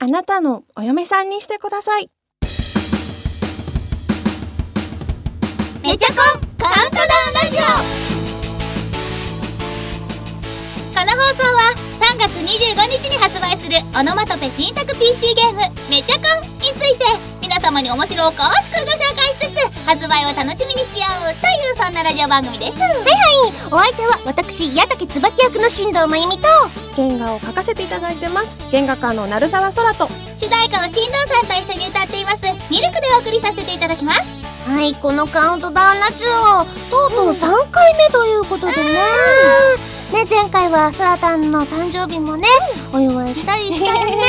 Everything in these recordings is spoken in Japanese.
あなたのお嫁さんにしてください。 めちゃコンカウントダウンラジオ。この放送は3月25日に発売するオノマトペ新作 PC ゲームめちゃコンについて皆様に面白おかしくご紹介しつつ発売を楽しみにしようというそんなラジオ番組です。はいはい、 お相手は私矢竹椿役の新藤真由美と原画を描かせていただいてます原画家の鳴沢空と主題歌を新藤さんと一緒に歌っていますミルクでお送りさせていただきます。 はい、このカウントダウンラジオとうとう3回目ということでね、前回はそらたんの誕生日もね、お祝いしたりしたよね。した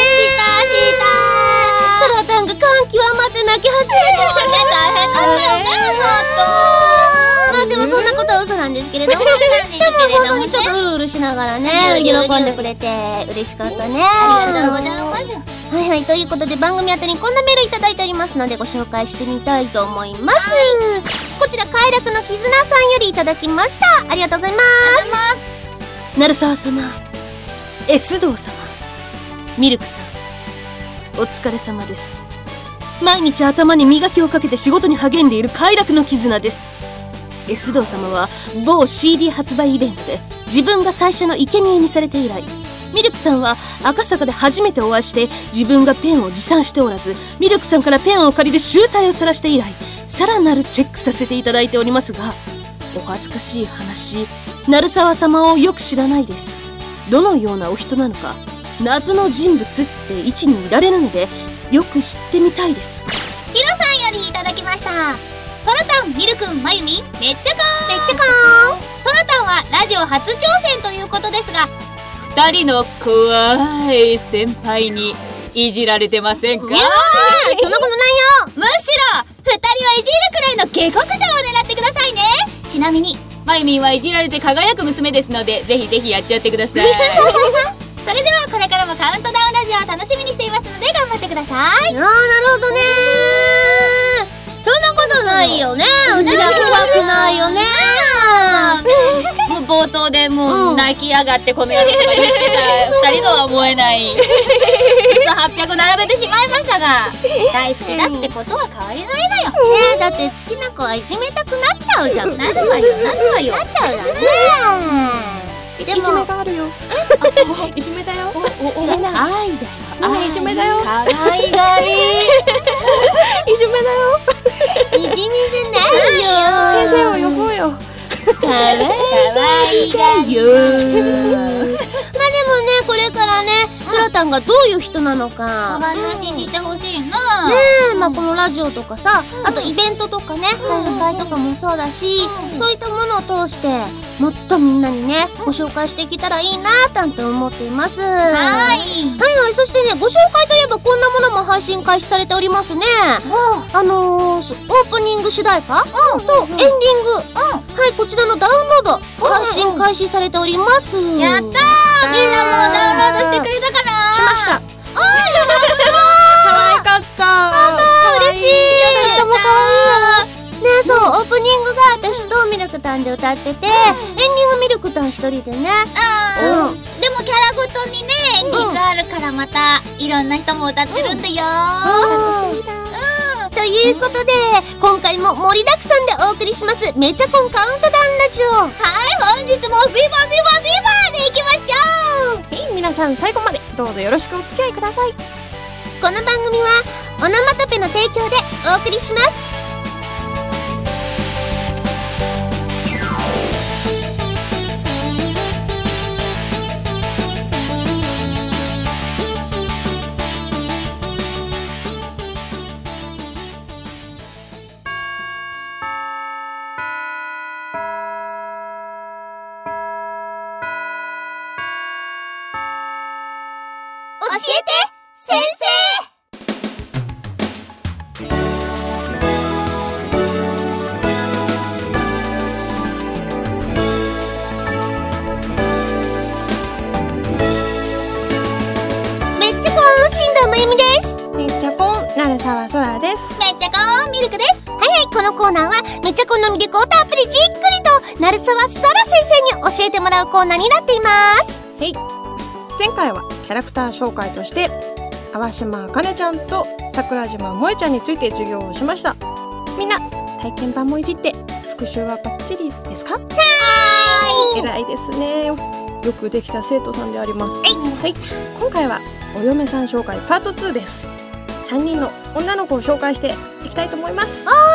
そらたんが感極まって泣き始めてもね、大変だったよね、まあでもそんなことは嘘なんですけれども、でも本当にちょっとうるうるしながらね、喜んでくれて嬉しかったね。 ありがとうございます。 はいはい、ということで番組宛てにこんなメールいただいておりますのでご紹介してみたいと思います。こちら快楽の絆さんよりいただきました。ありがとうございます。 鳴沢様、須藤様、ミルクさん、お疲れ様です。毎日頭に磨きをかけて仕事に励んでいる快楽の絆です。須藤様は某 CD 発売イベントで自分が最初の生贄にされて以来、ミルクさんは赤坂で初めてお会いして自分がペンを持参しておらず、ミルクさんからペンを借りる醜態を晒して以来、さらなるチェックさせていただいておりますが、お恥ずかしい話、鳴沢様をよく知らないです。どのようなお人なのか、謎の人物って位置にいられるのでよく知ってみたいです。 ヒロさんよりいただきました。ソラタン、ミルクン、マユミン、めっちゃコーン。 めっちゃコーン。 ソラタンはラジオ初挑戦ということですが、2人の怖い先輩にいじられてませんか？ そんなことないよ。 むしろ2人はいじるくらいの下克上を狙ってくださいね。ちなみにマユミンはいじられて輝く娘ですので、ぜひぜひやっちゃってください。それではこれからもカウントダウンラジオを楽しみにしていますので頑張ってください。 なるほどね。そんなことないよね。うちら怖くないよね。 もう冒頭でもう泣きやがってこのやつとか言ってた2人とは思えない嘘800並べてしまいましたが、大好きだってことは変わりないのよ。 ね、だって好きな子はいじめたくなっちゃうじゃん。 なるわよ、なるわよ。 なっちゃうよね。でもいじめがあるよ。いじめだよ。 愛だよ。 いじめだよ。 かわいがりいじめだよ。 いじめじゃないよ。 先生を呼ぼうよ。 かわいがりよ。まあでもね、これからね、ソラタンがどういう人なのかお話ししてほしいな。 まあこのラジオとかさ、あとイベントとかね、大会とかもそうだし、そういったものを通してもっとみんなにね、ご紹介していけたらいいなーなんて思っています。はいはい、そしてね、ご紹介といえばこんなものも配信開始されておりますね。オープニング主題歌とエンディング、はい、こちらのダウンロード配信開始されております。 やったー、みんなもうダウンロードしてくれたかな？ しました。可愛かった。 嬉しい。ね、そう、オープニングが私とミルクタンで歌ってて、エンディングミルクタン一人でね。 でもキャラごとにね、エンディングあるからまたいろんな人も歌ってるんだよ。 楽しみだ。 ということで、今回も盛りだくさんでお送りしますめちゃコンカウントダウンラジオ。 はい、本日もビバビバビバでいきましょう。 皆さん最後までどうぞよろしくお付き合いください。 この番組はオノマトペの提供でお送りします。 教えて先生。 めっちゃコン新藤真由美です。 めっちゃコン鳴沢空です。 めっちゃコーンミルクです。 はいはい、このコーナーはめっちゃコンの魅力をたっぷりじっくりと鳴沢空先生に教えてもらうコーナーになっています。 はい。前回はキャラクター紹介として川島あかねちゃんと桜島萌ちゃんについて授業をしました。みんな体験版もいじって復習はバッチリですか？偉いですね。よくできた生徒さんであります。はい、今回はお嫁さん紹介パート2です。3人の女の子を紹介していきたいと思います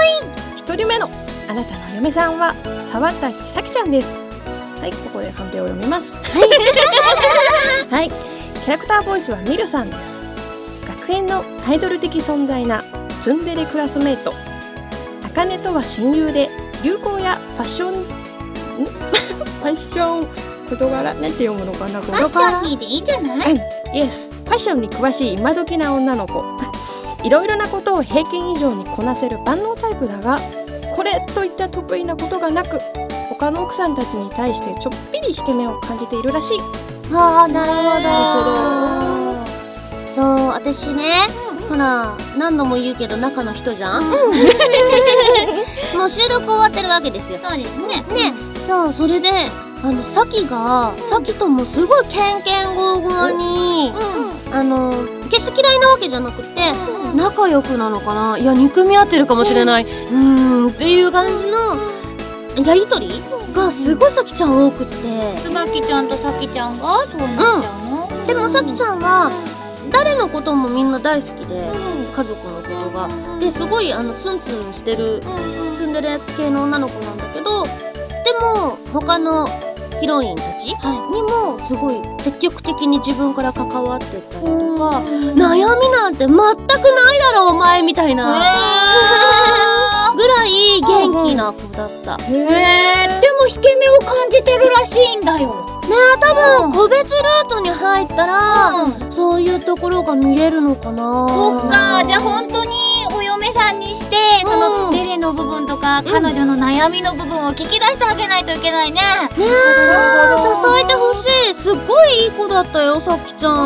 。1人目のあなたの嫁さんは沢谷咲ちゃんです。はい、ここでカンペを読みます。はい、キャラクターボイスはミルさんです。学園のアイドル的存在なツンデレクラスメイト。あかねとは親友で流行やファッションファッション事柄なんて読むのかな。 ファッションにでいいんじゃない？ イエス、ファッションに詳しい今時な女の子。いろいろなことを平均以上にこなせる万能タイプだが、これといった得意なことがなく、他の奥さんたちに対してちょっぴり引け目を感じているらしい。 ああ、なるほど。そう、私ね、ほら何度も言うけど中の人じゃん。もう収録終わってるわけですよ。 そうですね。 ね、そうそれでさきともすごいケンケンゴーゴーに、決して嫌いなわけじゃなくて、仲良くなのかな、いや憎み合ってるかもしれない、っていう感じのやりとりがすごいさきちゃん多くって、 つばきちゃんとさきちゃんがそうなっちゃうの？ でもさきちゃんは誰のこともみんな大好きで、家族のことがですごいツンツンしてるツンデレ系の女の子なんだけど、でも他のヒロインたちにもすごい積極的に自分から関わってったりとか、悩みなんて全くないだろお前みたいなぐらい元気な子だった。 でも引け目を感じてるらしいんだよね。多分個別ルートに入ったら、そういうところが見れるのかな。 そっか、じゃあ本当にお嫁さんにして、そのデレの部分とか、彼女の悩みの部分を聞き出してあげないといけないね。 ねえ、支えてほしい。すっごいいい子だったよ、さきちゃん。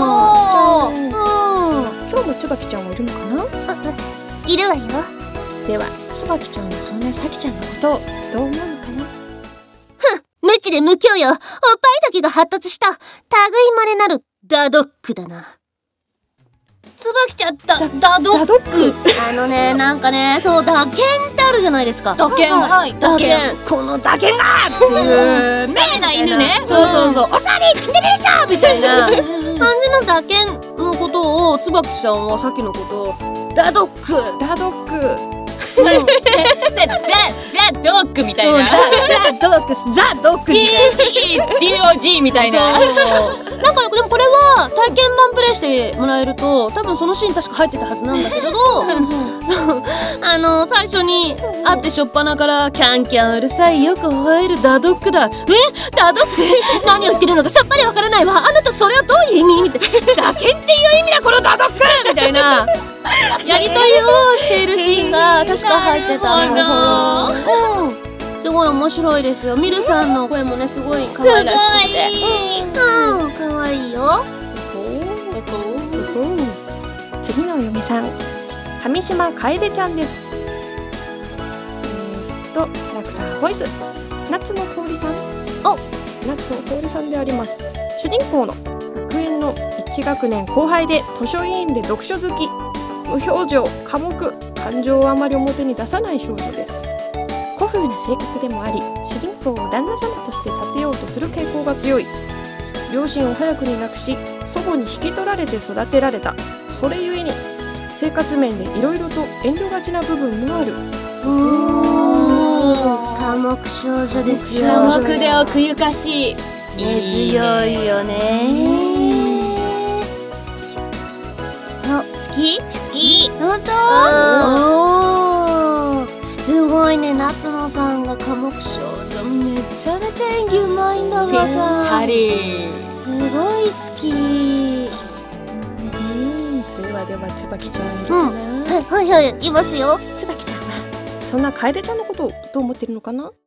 今日もつばきちゃんはいるのかな？ いるわよ。 ではつばきちゃんはそんなさきちゃんのことをどう思うのかな？ 無知で無教養、おっぱいだけが発達した類まれなるダドックだな。 つばきちゃんダドック。 なんかね、そう打鍵ってあるじゃないですか。 打鍵、はい、打鍵。 この打鍵がっていうダメな犬ね。 そう、おしゃれテレーションみたいな感じの打鍵のことを、つばきちゃんはさっきのことをダドックダドックザ・ドッグみたいな。 ザ・ドッグ DOG みたいな。 なんかでもこれは体験版プレイしてもらえると多分そのシーン確か入ってたはずなんだけど最初に会ってしょっぱなからキャンキャンうるさいよく吠えるダドッグだ。ダドッグ何を言ってるのかさっぱりわからないわ。あなたそれはどういう意味みたいな。打鍵っていう意味だこのダドッグみたいなやりとりをしているシーンが確か入ってたんだ。すごい面白いですよ。ミルさんの声もねすごい可愛らしくて、可愛いよ。 次の嫁さん、上島楓ちゃんです。キャラクターボイス夏野香織さん。夏野香織さんであります。主人公の学園の1学年後輩で図書委員で読書好き、無表情、寡黙、感情をあまり表に出さない少女です。古風な性格でもあり、主人公を旦那様として立てようとする傾向が強い。両親を早くに亡くし、祖母に引き取られて育てられた。それゆえに生活面でいろいろと遠慮がちな部分もある。 寡黙少女ですよ。 寡黙で奥ゆかしい。 根強いよね。好き？本当？すごいね、夏野さんが寡黙少女めちゃめちゃ演技うまいんだがさ、すごい好き。 ではつばきちゃんいるかな？ はいいますよ。 つばきちゃんはそんな楓ちゃんのことをどう思ってるのかな？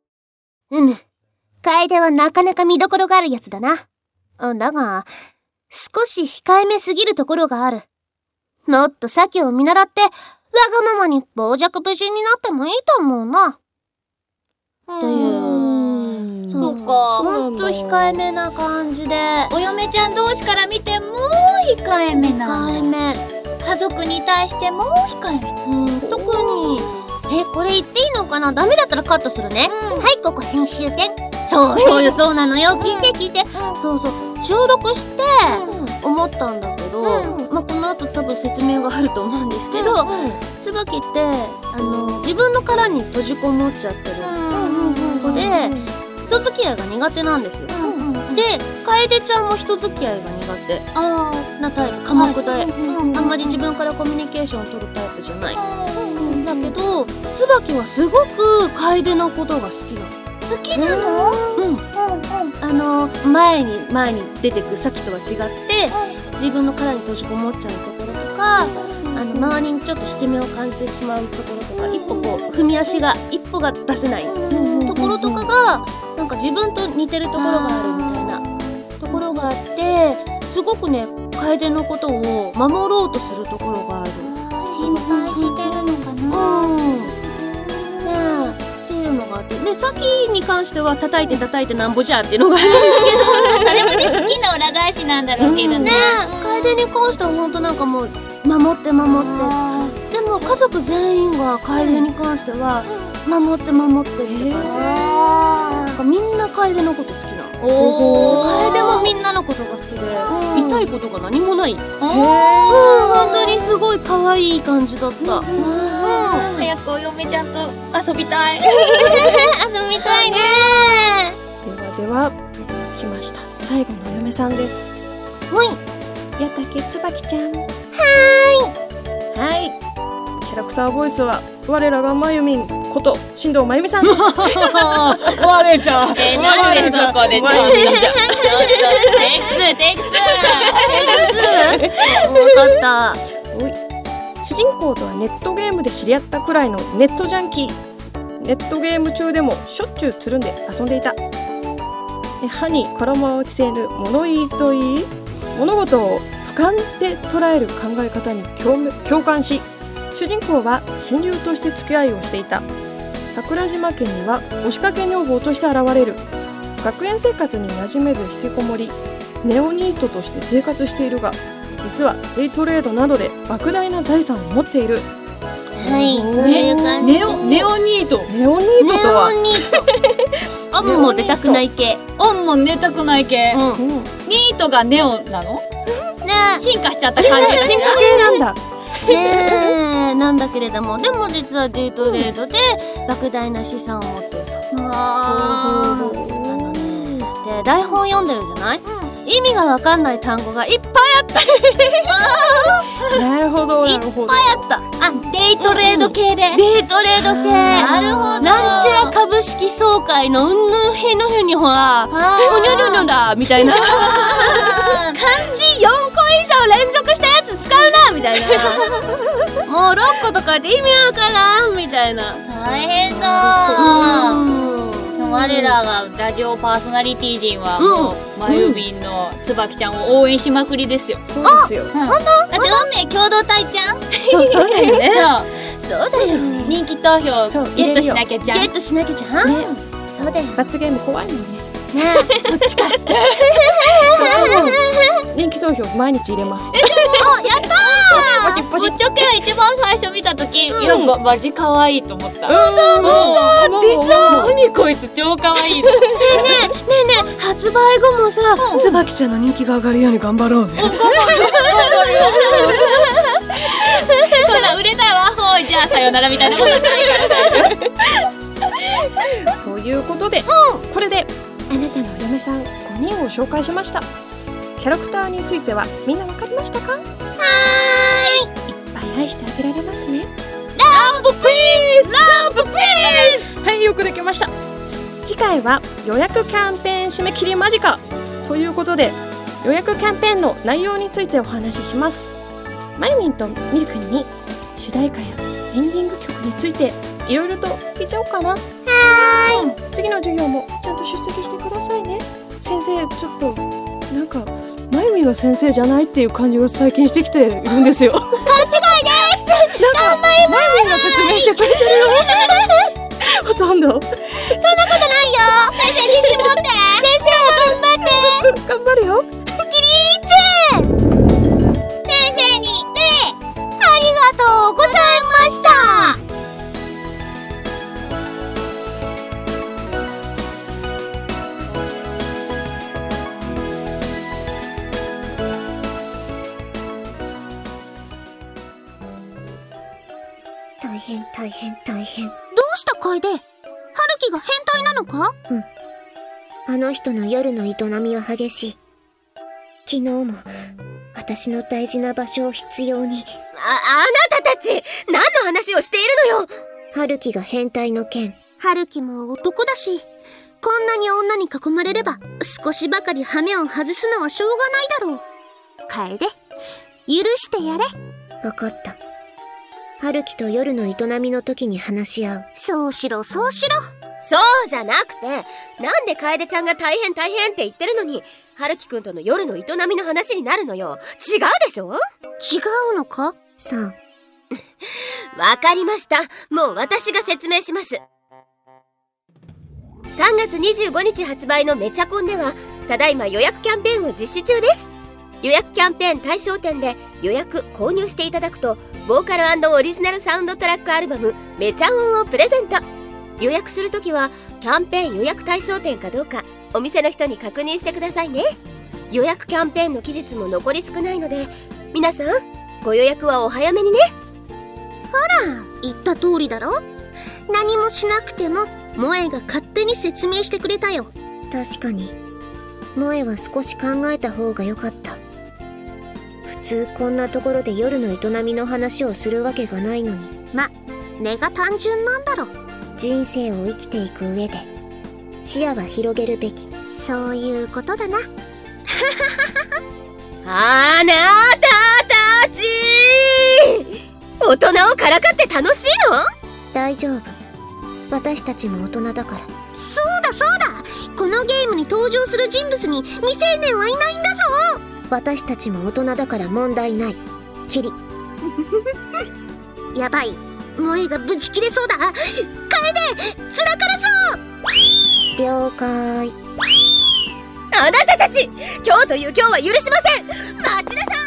楓はなかなか見どころがあるやつだな。だが少し控えめすぎるところがある。もっとサキを見習ってわがままに傍若無人になってもいいと思うな。っていう。 そうか。 ほんと控えめな感じで。 お嫁ちゃん同士から見ても控えめな。 控えめ。 家族に対しても控えめ。 特にこれ言っていいのかな。ダメだったらカットするね。はい、ここ編集点。そうなのよ。聞いて。そう収録して思ったんだけど、まあこの後多分説明があると思うんですけど、椿って自分の殻に閉じこもっちゃってる子で、人付き合いが苦手なんですよ。で、楓ちゃんも人付き合いが苦手なタイプ、寡黙で、あんまり自分からコミュニケーションを取るタイプじゃない。だけど椿はすごく楓のことが好きなの。 好きなの？ 前に出てくさっきとは違って、自分の殻に閉じこもっちゃうところとか、周りにちょっと引け目を感じてしまうところとか、一歩踏み足が一歩が出せないところとかがなんか自分と似てるところがあるみたいなところがあって、すごくね楓のことを守ろうとするところがある。 心配してるのかな。 っていうのがあって、でさっきに関しては叩いてなんぼじゃっていうのがあるんだけど、 それもね好きな裏返しなんだろうけどね。 楓に関してはほんとなんかもう守ってでも家族全員が楓に関しては守ってって感じ。なんかみんな楓のこと好きなの。楓もみんなのことが好きで、痛いことが何もない。本当にすごい可愛い感じだった。 早くお嫁ちゃんと遊びたい。 遊びたいね。 では来ました。最後のお嫁さんです。矢竹椿ちゃん。はい。キャラクターボイスは我らがまゆみんこと新藤まゆみさんです。 我ちゃん。 なんでそこでちょっとテイク2。 分かった。 主人公とはネットゲームで知り合ったくらいのネットジャンキー。ネットゲーム中でもしょっちゅうつるんで遊んでいた。歯に衣を着せぬ物言いといい、物事を俯瞰で捉える考え方に共感し、主人公は親友として付き合いをしていた。桜島家には押しかけ女房として現れる。学園生活に馴染めず引きこもり、ネオニートとして生活しているが、実はデイトレードなどで莫大な財産を持っている。 そういう感じ。 ネオニートとはオンも出たくない系。 オンも寝たくない系。ニートがネオなの？進化しちゃった感じ。 進化系なんだ。 なんだけれども、でも実はデイトレードで莫大な資産を持っていると。で台本読んでるじゃない？意味がわかんない単語がいっぱいあった。 なるほど。 いっぱいあった。 デイトレード系で。 デイトレード系。 なるほど。 なんちゃら株式総会のうんぬんへのへにほら、ほにょにょにょだみたいな。漢字4個以上連続したやつ使うなみたいな。もう6個とかで意味わからんみたいな。 大変だ。我らがラジオパーソナリティ陣はもうまゆみんの椿ちゃんを応援しまくりですよ。 そうですよ。 だって運命共同体ちゃん。 そうだよね。 そうだよ。人気投票ゲットしなきゃじゃん。 ゲットしなきゃじゃん。そうだよ。 罰ゲーム怖いもんね。 そっちか。 人気投票毎日入れます。 やったー。ぶっちゃけ一番最初見たとき、いやマジ可愛いと思った。何こいつ超可愛い。 ねえ発売後もさ、椿ちゃんの人気が上がるように頑張ろうね。 頑張るよ。そんな売れたわ、ほいじゃあさよならみたいなことないから大丈夫。 ということで、これであなたのお嫁さん5人を紹介しました。キャラクターについてはみんなわかりましたか？いっぱい愛してあげられますね。 ラブピース。 はい、よくできました。次回は予約キャンペーン締め切り間近ということで、予約キャンペーンの内容についてお話しします。まゆみんとみるくんに主題歌やエンディング曲についていろいろと聞いちゃおうかな。次の授業もちゃんと出席してくださいね。先生、ちょっとなんかまゆみが先生じゃないっていう感じを最近してきているんですよ。勘違いです。なんかまゆみが説明してくれてるよ。ほとんど。そんなことないよ。 先生自信持って。先生頑張って。 頑張るよ。 先生に礼。 大変。 どうした楓？春樹が変態なのか？ あの人の夜の営みは激しい。昨日も私の大事な場所を必要に。 あなたたち何の話をしているのよ。 春樹が変態の件。 春樹も男だし、こんなに女に囲まれれば少しばかり羽目を外すのはしょうがないだろう。楓、許してやれ。 わかった。春樹と夜の営みの時に話し合う。 そうしろ。 そうじゃなくて、なんで楓ちゃんが大変って言ってるのに、春樹くんとの夜の営みの話になるのよ。違うでしょ？ 違うのか？ さあ。 わかりました。もう私が説明します。3月25日発売のめちゃコンでは、ただいま予約キャンペーンを実施中です。予約キャンペーン対象店で予約購入していただくと、ボーカル&オリジナルサウンドトラックアルバムめちゃ音をプレゼント。予約するときはキャンペーン予約対象店かどうかお店の人に確認してくださいね。予約キャンペーンの期日も残り少ないので、皆さんご予約はお早めにね。 ほら、言った通りだろ。何もしなくても萌えが勝手に説明してくれたよ。 確かに萌えは少し考えた方が良かった。普通こんなところで夜の営みの話をするわけがないのに。 根が単純なんだろ。 人生を生きていく上で視野は広げるべき。 そういうことだな。 あなたたち大人をからかって楽しいの？ 大丈夫。私たちも大人だから。 そうだ。このゲームに登場する人物に未成年はいないんだぞ。 私たちも大人だから問題ない。キリ。 やばい。萌えがブチ切れそうだ。楓、つらからそう。 了解。 あなたたち、今日という今日は許しません。待ちなさい。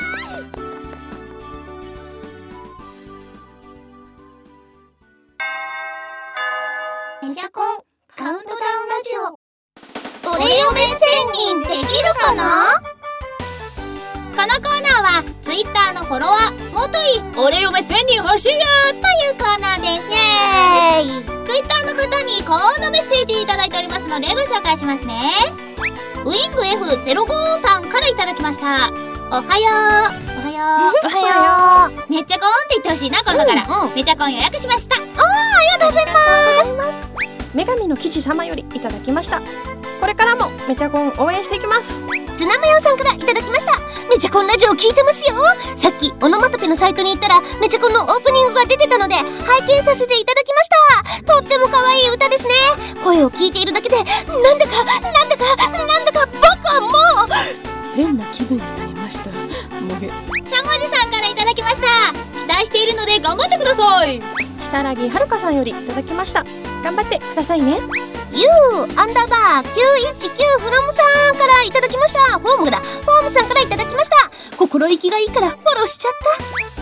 めちゃコンカウントダウンラジオ。俺嫁1000人できるかな？このコーナーは Twitter のフォロワーもとい俺嫁1000人欲しいよというコーナーです。イエーイ。 Twitter の方にこんなメッセージいただいておりますのでご紹介しますね。ウィング F05 さんからいただきました。おはよう。めっちゃコンって言ってほしいな、今度から。めちゃコン予約しました。ありがとうございます。 女神の騎士様よりいただきました。これからもめちゃコン応援していきます。 ツナマヨさんからいただきました。めちゃコンラジオ聞いてますよ。さっきオノマトペのサイトに行ったらめちゃコンのオープニングが出てたので拝見させていただきました。とっても可愛い歌ですね。声を聞いているだけでなんだか僕はもう変な気分になりました。もげ。 しゃもじさんからいただきました。期待しているので頑張ってください。 如月はるかさんよりいただきました。頑張ってくださいね。 U_919 フロムさんからいただきました。フォームさんからいただきました。心意気がいいからフォローしちゃった。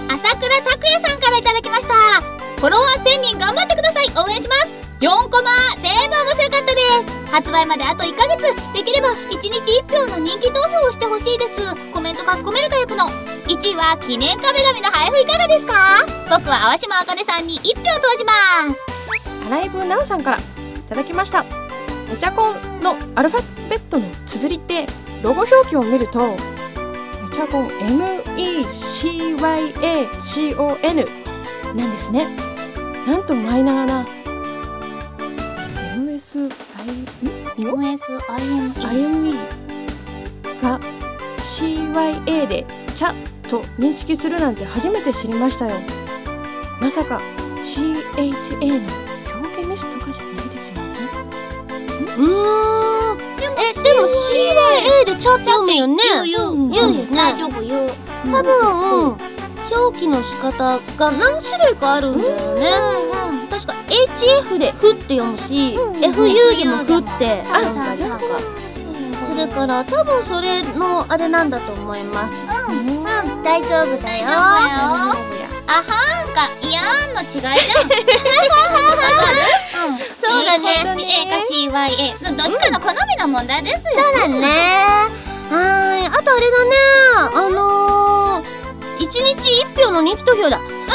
朝倉拓也さんからいただきました。フォロワー1000人頑張ってください。応援します。4コマ全部面白かったです。発売まであと1ヶ月。できれば1日1票の人気投票をしてほしいです。コメント書き込めるタイプの。1位は記念壁紙の配布いかがですか？僕は淡島あかねさんに1票投じます。 アライブナウさんからいただきました。めちゃコンのアルファベットの綴りってロゴ表記を見るとめちゃコン MECYACON なんですね。なんとマイナーな MSIME が CYA でチャと認識するなんて初めて知りましたよ。まさか CHA の表記ミスとかじゃないですよね。 でも CYA でチャって読むよね。 言う大丈夫言う。 多分表記の仕方が何種類かあるんだよね。確か HF でフって読むし、FU でもフって読んだりとかするから多分それのあれなんだと思います。大丈夫だよ。 あはーんかいやーんの違いじゃん。わかる？ そうだね。 CA か CYA どっちかの好みの問題ですよ。 そうだね。あとあれだね。1日1票の人気投票だ。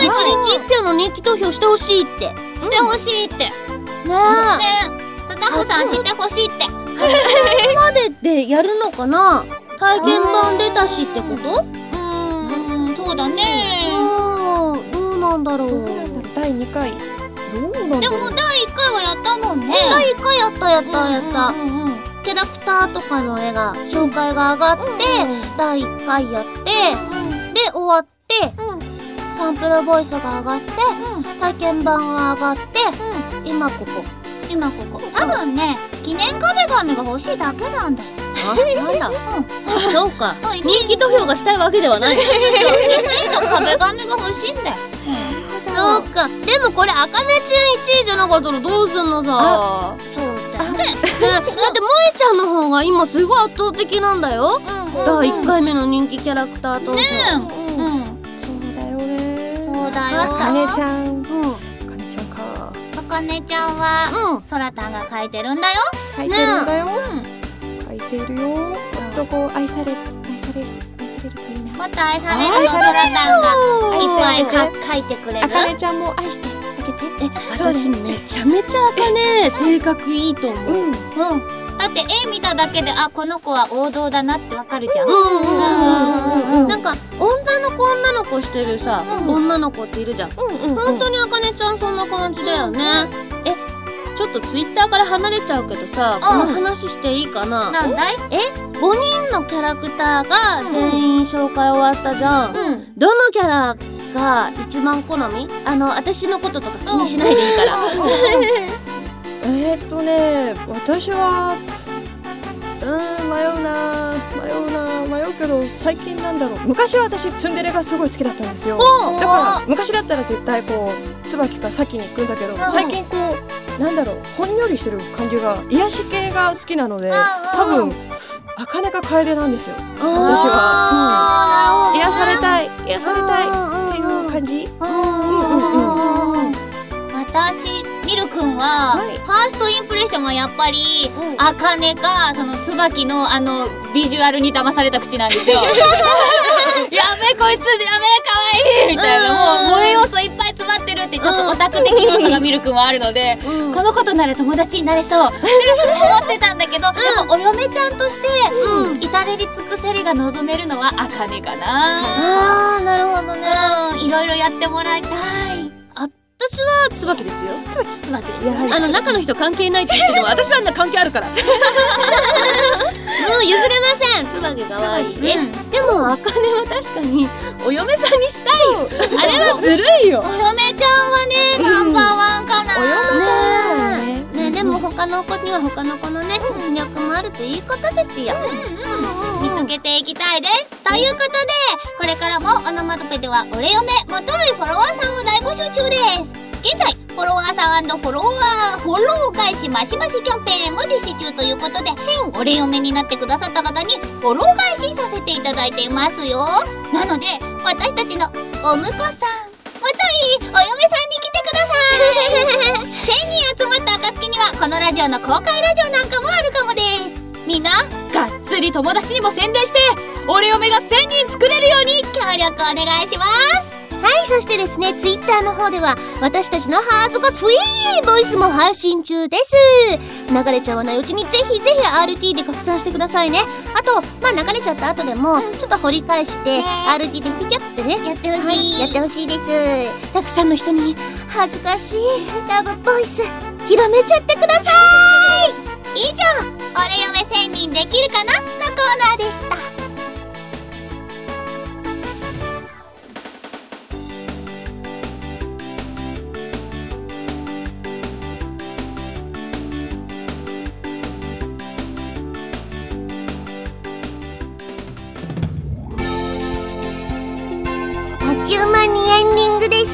一日1票の人気投票してほしいって。 してほしいって。 ねスタッフさんしてほしいって。 まででやるのかな。体験版出たしってこと？ そうだね。 どうなんだろう。 第2回どうなんだろう。 でも第1回はやったもんね。 第1回やった。キャラクターとかの絵が紹介が上がって、第1回やって、で終わって、サンプルボイスが上がって、体験版が上がって、今ここ。 多分ね、記念壁紙が欲しいだけなんだよ。 なんだ。そうか。人気投票がしたいわけではない。 1位の壁紙が欲しいんだよ。 そうか。でもこれあかねちゃん1位じゃなかったらどうすんのさ。 そうだよね。 だって萌ちゃんの方が今すごい圧倒的なんだよ。第1回目の人気キャラクター投票。 そうだよね。 そうだよ。 あかねちゃん。 あかねちゃんはそらたんが描いてるんだよ。 描いてるんだよ。描いてるよ。もっとこう愛されるといいな。 もっと愛されるそらたんがいっぱい描いてくれる。 あかねちゃんも愛してあげて。 私めちゃめちゃあかね性格いいと思う。 だって絵見ただけでこの子は王道だなってわかるじゃん。 なんか女の子してるさ女の子っているじゃん。本当にあかねちゃんそんな感じだよね。ちょっとツイッターから離れちゃうけどさ、この話していいかな。 なんだい ？5人のキャラクターが全員紹介終わったじゃん。どのキャラが一番好み？私のこととか気にしないでいいから。 私は迷うけど、最近なんだろう。昔は私ツンデレがすごい好きだったんですよ。だから昔だったら絶対こう椿か先に行くんだけど、最近こうなんだろう、ほんのりしてる感じが癒し系が好きなので、多分あかねか楓なんですよ。私は癒されたいっていう感じ。 私ミルくんはファーストインプレッションはやっぱりあかねかその椿のビジュアルに騙された口なんですよ。やべこいつかわいいみたいな、もう萌え要素いっぱい詰まってるってちょっとオタク的要素がミルくんはあるので、この子となら友達になれそうって思ってたんだけど、でもお嫁ちゃんとして至れり尽くせりが望めるのはあかねかな。 なるほどね。 いろいろやってもらいたい。 私は椿ですよ。 椿ですよね。 中の人関係ないって言っても私は関係あるから。もう譲れません。椿可愛いです。でもあかねは確かにお嫁さんにしたい。あれはずるいよ。 お嫁ちゃんはねナンバーワンかな。 お嫁さんね。でも他の子には他の子のね魅力もあるということですよ。 見つけていきたいです。ということでこれからもオノマトペではおれ嫁もといフォロワーさんを大募集中です。現在フォロワーさん&フォロー返しマシマシキャンペーンも実施中ということで、お礼嫁になってくださった方にフォロー返しさせていただいていますよ。なので私たちのお婿さん、もといお嫁さんに来てください。1000人集まった暁にはこのラジオの公開ラジオなんかもあるかもです。みんながっつり友達にも宣伝してお礼嫁が1000人作れるように協力お願いします。 はい、そしてですね、ツイッターの方では私たちのハートがスイーボイスも配信中です。流れちゃわないうちにぜひぜひ RT で拡散してくださいね。あと、流れちゃった後でもちょっと掘り返して、RT でピキャってねやってほしい、 やってほしいです。たくさんの人に恥ずかしいラブボイス広めちゃってください。 以上、お礼嫁1000人できるかなのコーナーでした。 あっちゅう間にエンディングです。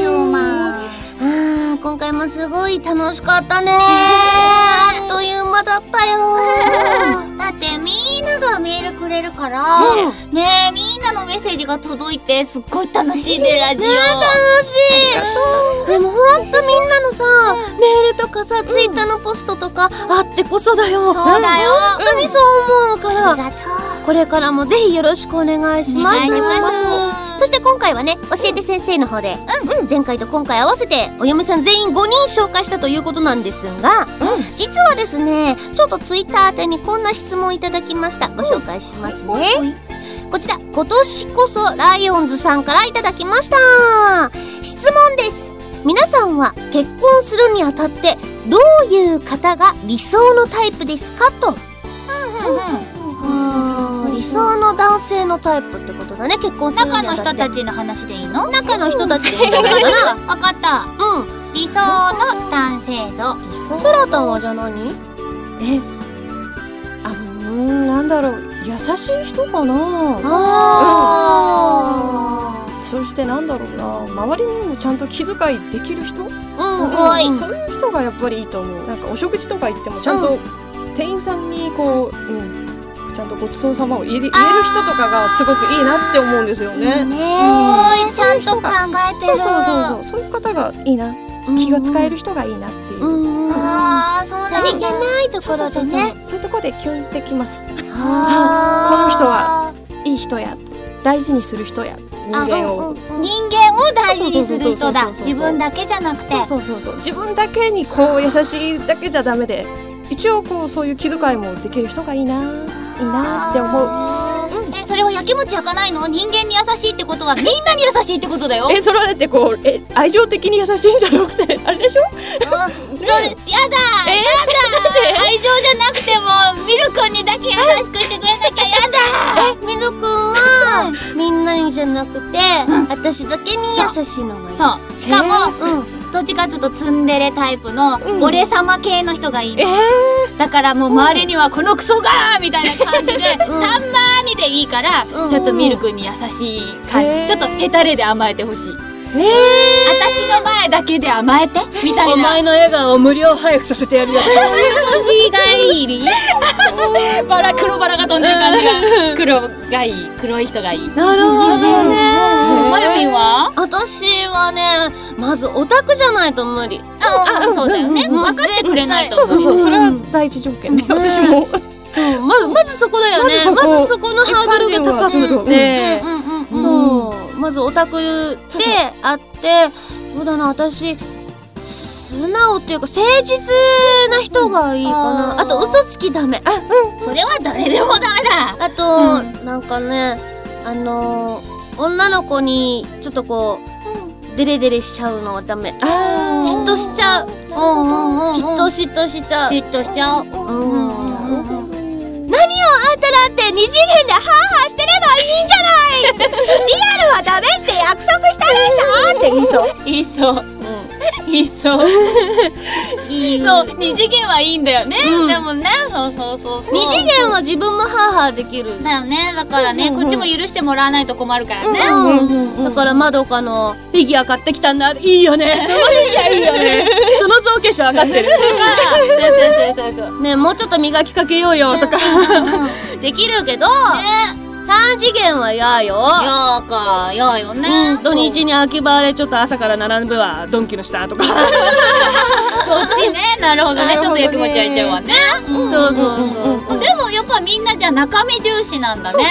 今回もすごい楽しかったね。あっという間だったよ。 だってみんながメールくれるからね、みんなのメッセージが届いてすっごい楽しいね、ラジオ。 楽しい。でもほんとみんなのさ、メールとかさ、ツイッターのポストとかあってこそだよ。 そうだよ。 本当にそう思うから、これからもぜひよろしくお願いします。 そして今回はね、教えて先生の方で、前回と今回合わせてお嫁さん全員5人紹介したということなんですが、実はですね、ちょっとツイッター宛てにこんな質問いただきました。ご紹介しますね。こちら、今年こそライオンズさんからいただきました。質問です。皆さんは結婚するにあたってどういう方が理想のタイプですかと。理想の男性のタイプってことだね。結婚するにあたって中の人たちの話でいいの？ 中の人たちでいいんじゃないかな。 わかった。理想の男性像。 ソラタンはじゃあ何？ なんだろう、優しい人かな。そしてなんだろうな、周りにもちゃんと気遣いできる人、 すごい。 そういう人がやっぱりいいと思う。なんかお食事とか行ってもちゃんと店員さんにこう、ちゃんとごちそうさまを言える人とかがすごくいいなって思うんですよね。 ちゃんと考えてる。 そういう方がいいな。気が使える人がいいなっていう。 そうさりげないところでね。 そういうところでキュンってきます。この人はいい人や、大事にする人や、人間を大事にする人だ。自分だけじゃなくて。 自分だけにこう優しいだけじゃダメで、一応こうそういう気遣いもできる人がいいなって思う。 それはやきもち焼かないの？人間に優しいってことはみんなに優しいってことだよ。 それはだってこう愛情的に優しいんじゃなくてあれでしょ？ やだ。愛情じゃなくてもミルクにだけ優しくしてくれなきゃやだ。 ミルクはみんなにじゃなくて、私だけに優しいのがいい。 そう。しかもどっちかというとツンデレタイプの俺様系の人がいいの。だからもう周りにはこのクソがーみたいな感じで、たんまーにでいいから、ちょっとミルクに優しい感じ、ちょっとヘタレで甘えてほしい。私の前だけで甘えてみたいな。 お前の笑顔を無料配布させてやるよ。そういう感じがいい。 黒バラが飛んでる感じが黒がいい。黒い人がいい。 なるほどね。 まゆみんは？ 私はね、まずオタクじゃないと無理。 そうだよね。分かってくれないと。 それは第一条件ね。私も。 まずそこだよね。まずそこのハードルが高くて、まずオタクであって、そうだな、私素直っていうか誠実な人がいいかな。あと嘘つきダメ。 それは誰でもダメだ。 あとなんかね、女の子にちょっとこうデレデレしちゃうのはダメ。嫉妬しちゃう。嫉妬しちゃう。何をあんただって二次元でハーハーしてればいいんじゃない。リアルはダメって約束したでしょって言いそう。 言いそう。二次元はいいんだよね。でもね、そう。 二次元は自分もハーハーできる。 だよね。だからね、こっちも許してもらわないと困るからね。 だからまどかのフィギュア買ってきたんだ。いいよね。そのフィギュアいいよね。その造形者分かってる。 そう。 ね、もうちょっと磨きかけようよとかできるけど、3次元は嫌よ。 嫌よね。 土日に秋葉原ちょっと朝から並ぶわ、ドンキの下とか。 そっちね。なるほどね。ちょっとやきもち焼いちゃうわね。そう。でもやっぱみんなじゃ中身重視なんだね。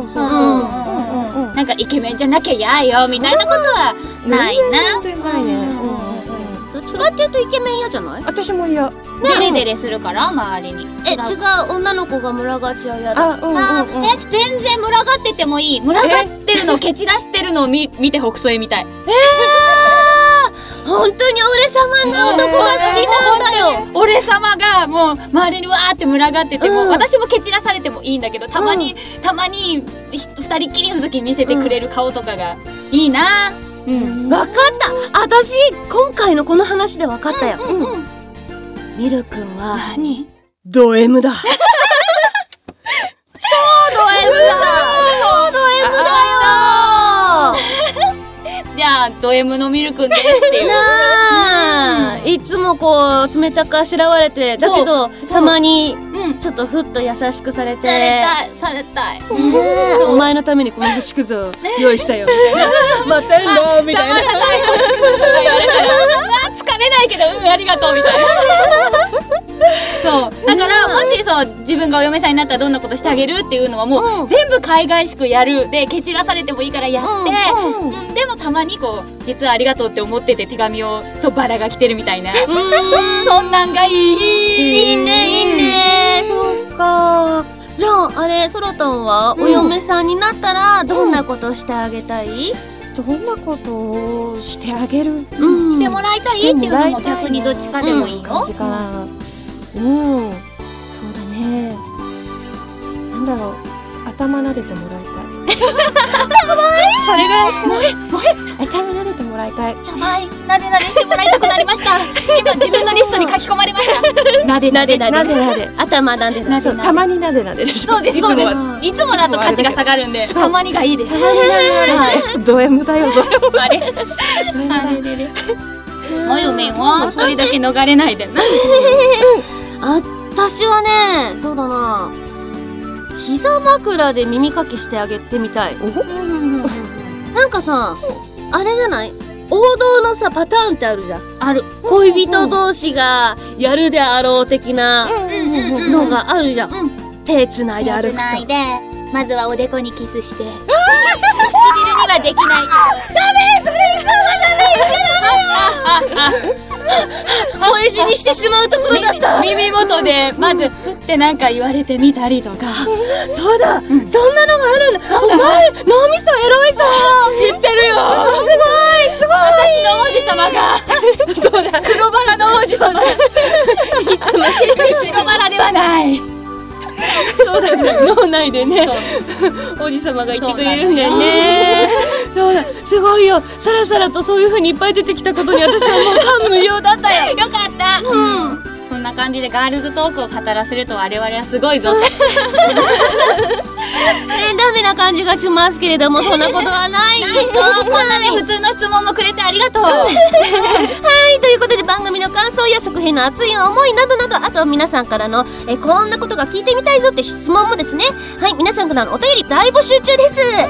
なんかイケメンじゃなきゃ嫌よみたいなことはないな。 ないね。 どっちかっていうとイケメン嫌じゃない？ 私も嫌。 デレデレするから周りに。 違う、女の子が群がっちゃう嫌だ。 全然群がっててもいい。群がってるの蹴散らしてるのを見て北斎みたい。 本当に俺様の男が好きなんだよ。 俺様がもう周りにわーって群がってても、私も蹴散らされてもいいんだけど、たまに二人きりの時に見せてくれる顔とかがいいな。 分かった。私今回のこの話で分かったよ。ミル君はド M だ。 ド M だよ。じゃあド M のミルクですっていう。 いつもこう冷たくあしらわれて、だけどたまにちょっとふっと優しくされて、 されたい。 お前のためにこの星屑を用意したよみたいな。待ってんのみたいな。 たまらない星屑とか言われたら、つかめないけどありがとうみたいな。 そうだからもしそう自分がお嫁さんになったらどんなことしてあげるっていうのはもう全部海外しくやるでケチらされてもいいからやって、でもたまにこう実はありがとうって思ってて手紙をとバラが来てるみたいなそんなんがいい。 いいねいいね。そうか。じゃああれソラタンはお嫁さんになったらどんなことしてあげたい？ どんなことをしてあげる？ してもらいたいっていうのも逆にどっちかでもいいよ。 感じかな。そうだね。なんだろう、頭撫でてもらいたい。それが頭撫でてもらいたい。 やばい、なでなでしてもらいたくなりました。今自分のリストに書き込まれました。なでなでなでなで。 頭なんでなで。 たまになでなででしょ。 そうですそうです。いつもだと価値が下がるんでたまにがいいです。 ド M だよそれ。 あれまゆめんは一人だけ逃れないで。 私はね、そうだな、膝枕で耳かきしてあげてみたい。なんかさ、あれじゃない？王道のさパターンってあるじゃん。ある。恋人同士がやるであろう的なのがあるじゃん。手つないで歩くと。 手つないでまずはおでこにキスして。唇にはできないけど。ダメ、それ以上はダメ、言っちゃダメよ。 萌え死にしてしまうところだった。 耳元でまずふってなんか言われてみたりとか。 そうだ、そんなのがあるんだ。お前脳みそエロいぞ。 知ってるよ。 すごいすごい。 私の王子様がそうだ、黒バラの王子様がいつも決して白バラではない。 そうなんだよ、脳内でね王子様が言ってくれるんだよね。そうだ、すごいよ。さらさらとそういう風にいっぱい出てきたことに私はもう感無量だったよ。 よかった。こんな感じでガールズトークを語らせると我々はすごいぞ。 ダメな感じがしますけれども、そんなことはない。 こんなね普通の質問もくれてありがとう。 はい、ということで番組の感想や作品の熱い思いなどなど、あと皆さんからのこんなことが聞いてみたいぞって質問もですね、はい、皆さんからのお便り大募集中です。はい、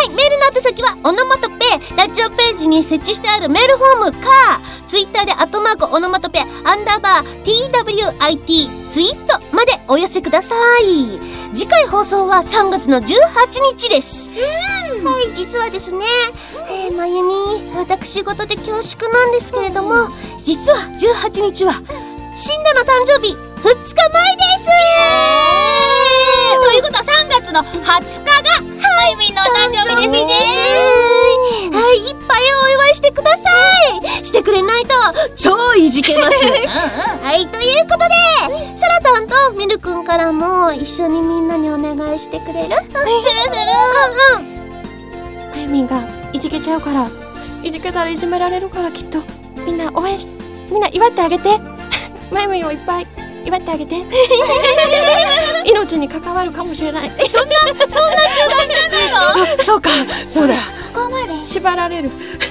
メールの宛先はオノマトペラジオページに設置してあるメールフォームか、ツイッターでオノマトペ_TWIT ツイートまでお寄せください。次回放送は3月の18日です。はい、実はですね、まゆみ、私事で恐縮なんですけれども、実は18日はシンドの誕生日2日前です。 ということは3月の20日がまゆみんのお誕生日ですね。 はい、いっぱいお祝いしてください。してくれないと超いじけます。はい、ということで、ソラタンとミルくんからも一緒にみんなにお願いしてくれる？する。 まゆみんがいじけちゃうから、いじけたらいじめられるから、きっとみんなみんな祝ってあげて。まゆみんをいっぱい祝ってあげて。命に関わるかもしれない。 そんな重大じゃないの？ そうか、そうだ。 ここまで縛られる。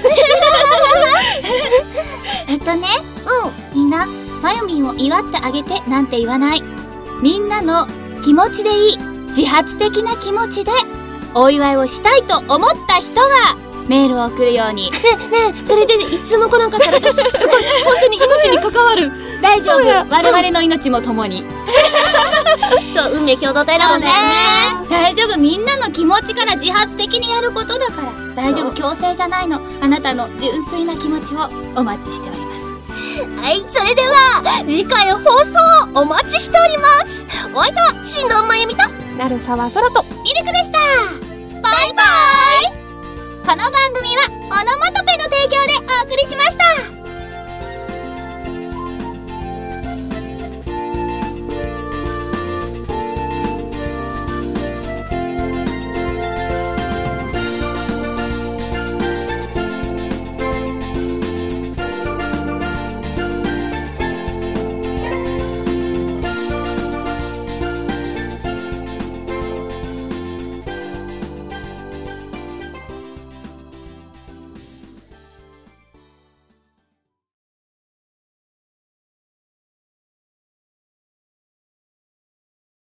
みんなまゆみんを祝ってあげてなんて言わない。みんなの気持ちでいい、自発的な気持ちでお祝いをしたいと思った人はメールを送るように。 ねえ、それでいつも来なかったら私すごい本当に命に関わる。 大丈夫、我々の命も共に。 そう、運命共同体だもんね。 大丈夫、みんなの気持ちから自発的にやることだから大丈夫、強制じゃないの。あなたの純粋な気持ちをお待ちしております。 はい、それでは次回放送お待ちしております。お相手は新藤まゆみと鳴沢空とミルクでした。